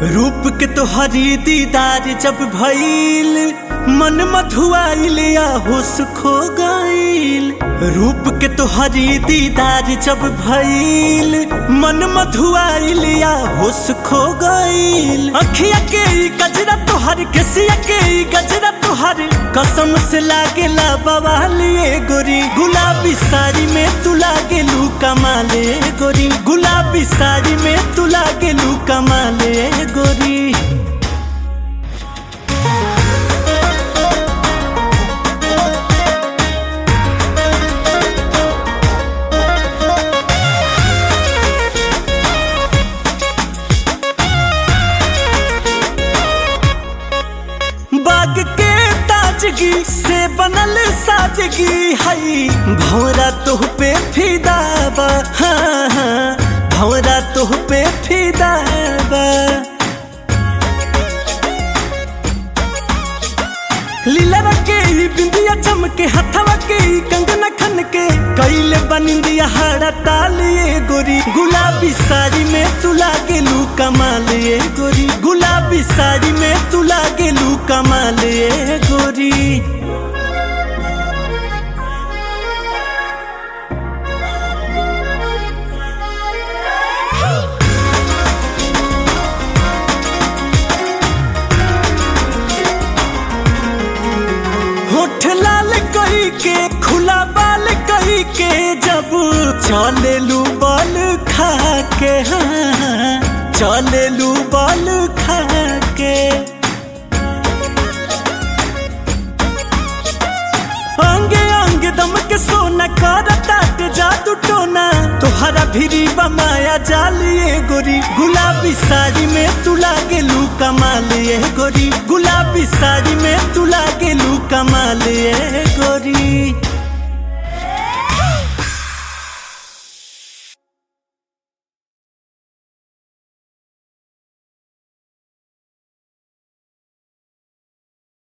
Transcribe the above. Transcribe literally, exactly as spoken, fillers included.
रूप के तोहरी दीदार जब भइल मन मधुआइल या होश खो गइल। रूप के तोहरी दीदार जब भइल मन मधुआइल या होश खो गइल। अखिया के ई गजरा तोहर केसिया के ई गजरा तोहर कसम से लागेला बवालिए गोरी। गुलाबी साड़ी में तू लागेलू कमाले गोरी। गुलाबी साड़ी में तू लागेलू कमाले गोरी। बाग के ताजगी से बनल सादगी हई भौरा तोह पे फिदा बा। हाँ हाँ भौरा तोह पे फिदा बा। लीला रखे बिंदिया चमके हथवा के कंगना खन के कैले बनिंदिया हाड़ा तालिए गोरी। गुलाबी साड़ी में तू लागेलू कमालिए गोरी। गुलाबी साड़ी में तू लागेलू कमालिए गोरी। होठ लाल कही के खुला बाल कही के जब चलेलू बाल खा के। हाँ चलेलू बाल खा के। अंगे अंगे दम के सोना करता ते जादू टोना तोहरा भिरी बमाया जालिए गोरी। गुलाबी साड़ी में तू लागेलू कमालिए गोरी। गुलाबी साड़ी में तू लागेलू कमालिए गोरी।